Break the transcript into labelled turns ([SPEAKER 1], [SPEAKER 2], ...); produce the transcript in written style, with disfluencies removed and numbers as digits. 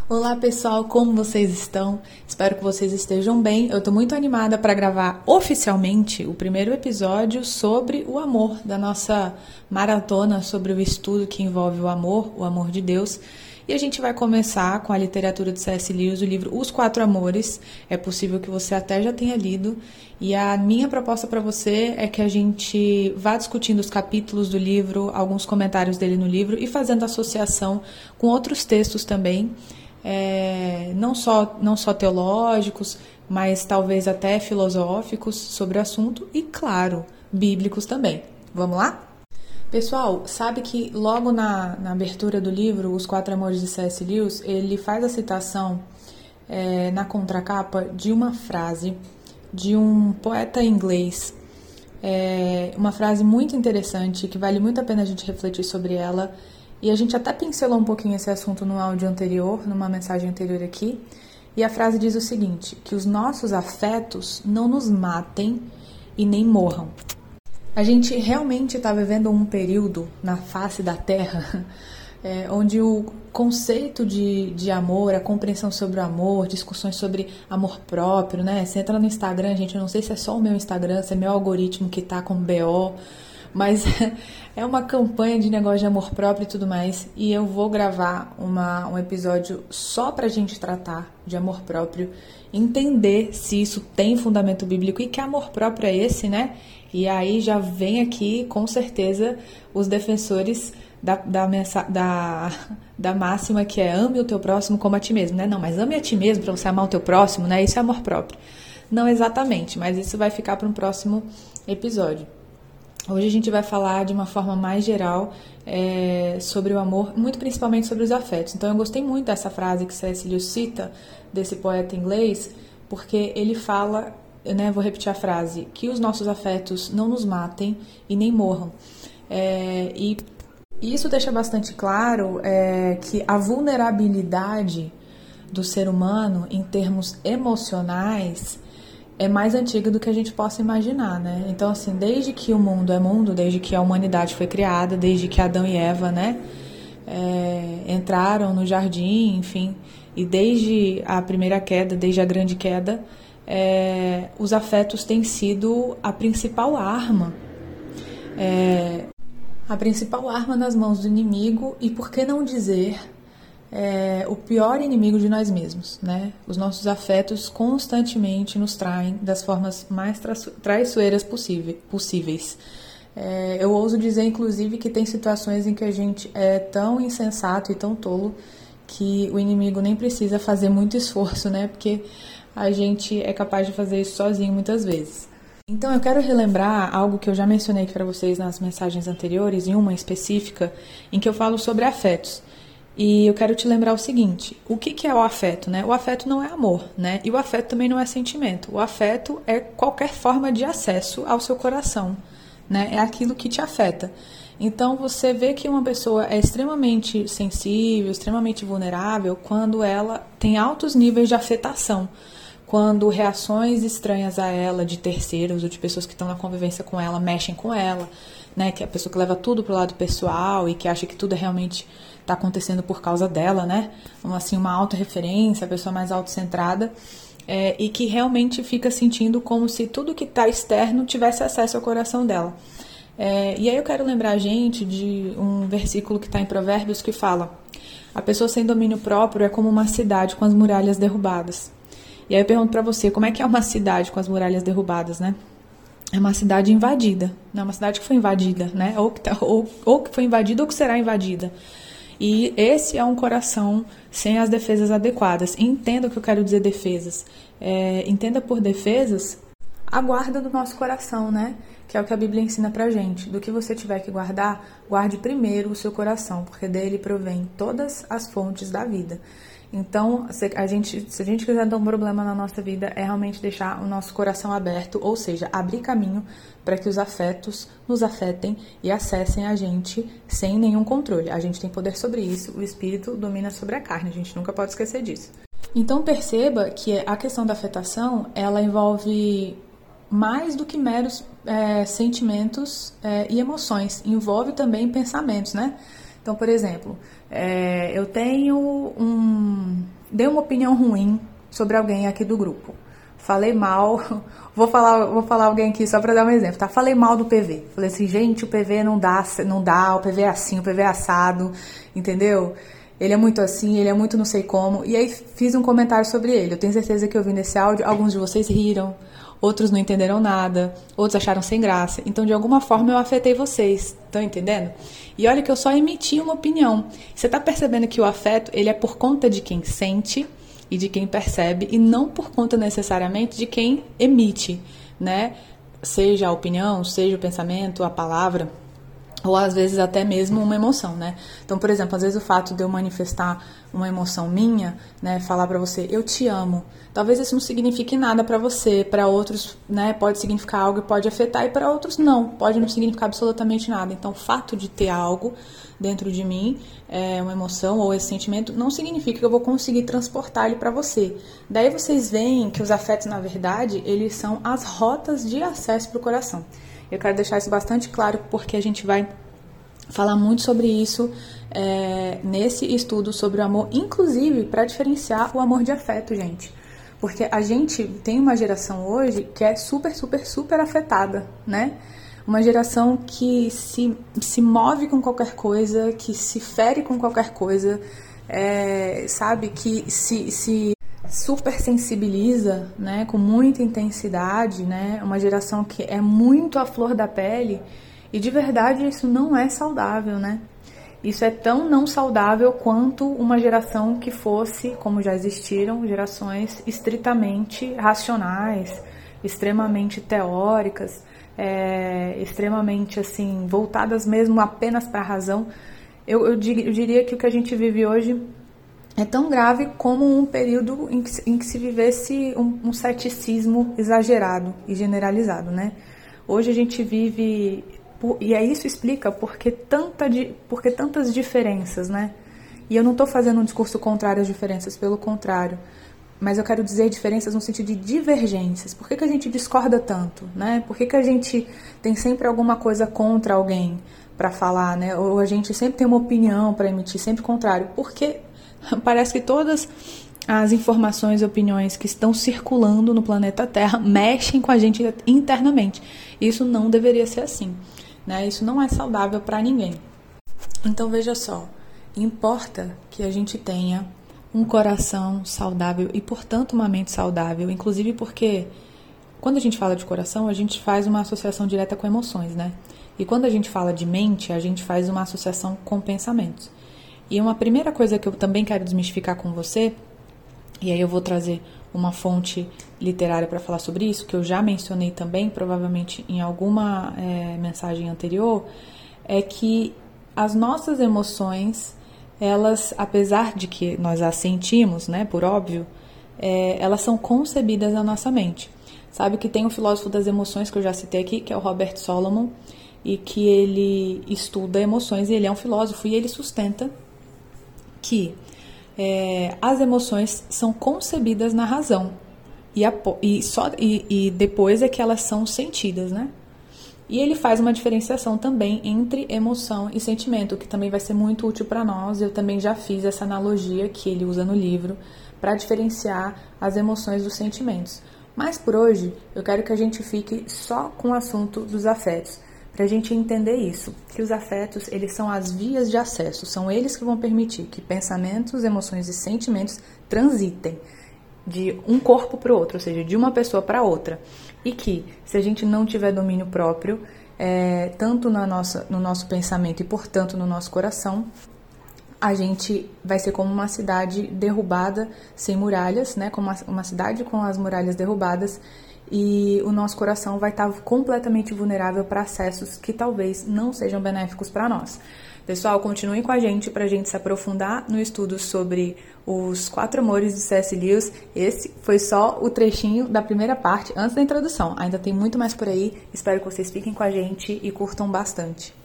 [SPEAKER 1] Olá pessoal, como vocês estão? Espero que vocês estejam bem. Eu estou muito animada para gravar oficialmente o primeiro episódio sobre o amor, da nossa maratona sobre o estudo que envolve o amor de Deus. E a gente vai começar com a literatura de C.S. Lewis, o livro Os Quatro Amores. É possível que você até já tenha lido. E a minha proposta para você é que a gente vá discutindo os capítulos do livro, alguns comentários dele no livro e fazendo associação com outros textos também. Não só teológicos, mas talvez até filosóficos sobre o assunto e, claro, bíblicos também. Vamos lá? Pessoal, sabe que logo na abertura do livro Os Quatro Amores de C.S. Lewis, ele faz a citação na contracapa de uma frase de um poeta inglês, uma frase muito interessante que vale muito a pena a gente refletir sobre ela. E a gente até pincelou um pouquinho esse assunto no áudio anterior, numa mensagem anterior aqui. E a frase diz o seguinte, que os nossos afetos não nos matem e nem morram. A gente realmente está vivendo um período na face da Terra onde o conceito de amor, a compreensão sobre o amor, discussões sobre amor próprio, né? Você entra no Instagram, gente, eu não sei se é só o meu Instagram, se é meu algoritmo que tá com BO, mas é uma campanha de negócio de amor próprio e tudo mais, e eu vou gravar um episódio só pra gente tratar de amor próprio, entender se isso tem fundamento bíblico e que amor próprio é esse, né? E aí já vem aqui, com certeza, os defensores da máxima que é ame o teu próximo como a ti mesmo, né? Não, mas ame a ti mesmo pra você amar o teu próximo, né? Isso é amor próprio. Não exatamente, mas isso vai ficar para um próximo episódio. Hoje a gente vai falar de uma forma mais geral sobre o amor, muito principalmente sobre os afetos. Então eu gostei muito dessa frase que C.S. Lewis cita, desse poeta inglês, porque ele fala, vou repetir a frase, que os nossos afetos não nos matem e nem morram. E isso deixa bastante claro que a vulnerabilidade do ser humano em termos emocionais é mais antiga do que a gente possa imaginar, né? Então, assim, desde que o mundo é mundo, desde que a humanidade foi criada, desde que Adão e Eva, entraram no jardim, enfim, e desde a primeira queda, desde a grande queda, os afetos têm sido a principal arma. A principal arma nas mãos do inimigo e, por que não dizer, o pior inimigo de nós mesmos, né? Os nossos afetos constantemente nos traem das formas mais traiçoeiras possíveis. Eu ouso dizer, inclusive, que tem situações em que a gente é tão insensato e tão tolo que o inimigo nem precisa fazer muito esforço, né? Porque a gente é capaz de fazer isso sozinho muitas vezes. Então eu quero relembrar algo que eu já mencionei aqui para vocês nas mensagens anteriores, em uma específica, em que eu falo sobre afetos. E eu quero te lembrar o seguinte, o que é o afeto, né? O afeto não é amor, né? E o afeto também não é sentimento. O afeto é qualquer forma de acesso ao seu coração, né? É aquilo que te afeta. Então você vê que uma pessoa é extremamente sensível, extremamente vulnerável quando ela tem altos níveis de afetação. Quando reações estranhas a ela, de terceiros ou de pessoas que estão na convivência com ela, mexem com ela, né? Que é a pessoa que leva tudo pro lado pessoal e que acha que tudo realmente está acontecendo por causa dela, né? Assim, uma autorreferência, a pessoa mais autocentrada, e que realmente fica sentindo como se tudo que está externo tivesse acesso ao coração dela. E aí eu quero lembrar a gente de um versículo que está em Provérbios que fala: a pessoa sem domínio próprio é como uma cidade com as muralhas derrubadas. E aí eu pergunto para você, como é que é uma cidade com as muralhas derrubadas, né? É uma cidade invadida, não é uma cidade que foi invadida, né? Ou que foi invadida ou que será invadida. E esse é um coração sem as defesas adequadas. Entenda o que eu quero dizer defesas. Entenda por defesas a guarda do nosso coração, né? Que é o que a Bíblia ensina pra gente. Do que você tiver que guardar, guarde primeiro o seu coração, porque dele provém todas as fontes da vida. Então, se a gente quiser dar um problema na nossa vida, é realmente deixar o nosso coração aberto, ou seja, abrir caminho para que os afetos nos afetem e acessem a gente sem nenhum controle. A gente tem poder sobre isso, o espírito domina sobre a carne, a gente nunca pode esquecer disso. Então perceba que a questão da afetação, ela envolve mais do que meros sentimentos e emoções, envolve também pensamentos, né? Então, por exemplo, eu tenho dei uma opinião ruim sobre alguém aqui do grupo. Falei mal, vou falar alguém aqui só pra dar um exemplo, tá? Falei mal do PV. Falei assim, gente, o PV não dá, o PV é assim, o PV é assado, entendeu? Ele é muito assim, ele é muito não sei como. E aí fiz um comentário sobre ele. Eu tenho certeza que ouvindo esse áudio, alguns de vocês riram, outros não entenderam nada, outros acharam sem graça. Então, de alguma forma, eu afetei vocês. Estão entendendo? E olha que eu só emiti uma opinião. Você tá percebendo que o afeto, ele é por conta de quem sente e de quem percebe, e não por conta necessariamente de quem emite, né? Seja a opinião, seja o pensamento, a palavra, ou às vezes até mesmo uma emoção, né? Então, por exemplo, às vezes o fato de eu manifestar uma emoção minha, né, falar pra você, eu te amo, talvez isso não signifique nada pra você, pra outros, né, pode significar algo e pode afetar, e pra outros não, pode não significar absolutamente nada. Então, o fato de ter algo dentro de mim, uma emoção ou esse sentimento, não significa que eu vou conseguir transportar ele pra você. Daí vocês veem que os afetos, na verdade, eles são as rotas de acesso pro coração. Eu quero deixar isso bastante claro, porque a gente vai falar muito sobre isso nesse estudo sobre o amor, inclusive para diferenciar o amor de afeto, gente. Porque a gente tem uma geração hoje que é super, super, super afetada, né? Uma geração que se move com qualquer coisa, que se fere com qualquer coisa, sabe? Que se super sensibiliza, né? Com muita intensidade, né? Uma geração que é muito à flor da pele. E de verdade isso não é saudável, né? Isso é tão não saudável quanto uma geração que fosse, como já existiram, gerações estritamente racionais, extremamente teóricas, extremamente assim, voltadas mesmo apenas para a razão. Eu diria que o que a gente vive hoje é tão grave como um período em que se vivesse um ceticismo exagerado e generalizado, né? Hoje a gente vive... E isso explica porque tantas diferenças, né? E eu não estou fazendo um discurso contrário às diferenças, pelo contrário. Mas eu quero dizer diferenças no sentido de divergências. Por que a gente discorda tanto, né? Por que a gente tem sempre alguma coisa contra alguém para falar, né? Ou a gente sempre tem uma opinião para emitir, sempre contrário. Porque parece que todas as informações e opiniões que estão circulando no planeta Terra mexem com a gente internamente. Isso não deveria ser assim, né? Isso não é saudável para ninguém. Então veja só, importa que a gente tenha um coração saudável e, portanto, uma mente saudável, inclusive porque quando a gente fala de coração, a gente faz uma associação direta com emoções, né? E quando a gente fala de mente, a gente faz uma associação com pensamentos. E uma primeira coisa que eu também quero desmistificar com você, e aí eu vou trazer uma fonte literária para falar sobre isso, que eu já mencionei também, provavelmente em alguma mensagem anterior, é que as nossas emoções, elas, apesar de que nós as sentimos, né, por óbvio, elas são concebidas na nossa mente. Sabe que tem um filósofo das emoções que eu já citei aqui, que é o Robert Solomon, e que ele estuda emoções, e ele é um filósofo, e ele sustenta que as emoções são concebidas na razão, e depois é que elas são sentidas, né? E ele faz uma diferenciação também entre emoção e sentimento, que também vai ser muito útil para nós. Eu também já fiz essa analogia que ele usa no livro para diferenciar as emoções dos sentimentos. Mas por hoje, eu quero que a gente fique só com o assunto dos afetos, para a gente entender isso, que os afetos, eles são as vias de acesso, são eles que vão permitir que pensamentos, emoções e sentimentos transitem de um corpo para o outro, ou seja, de uma pessoa para outra. E que, se a gente não tiver domínio próprio, tanto no nosso pensamento e, portanto, no nosso coração, a gente vai ser como uma cidade derrubada, sem muralhas, né? Como uma cidade com as muralhas derrubadas, e o nosso coração vai estar completamente vulnerável para acessos que talvez não sejam benéficos para nós. Pessoal, continuem com a gente para a gente se aprofundar no estudo sobre os 4 amores de C.S. Lewis. Esse foi só o trechinho da primeira parte, antes da introdução. Ainda tem muito mais por aí. Espero que vocês fiquem com a gente e curtam bastante.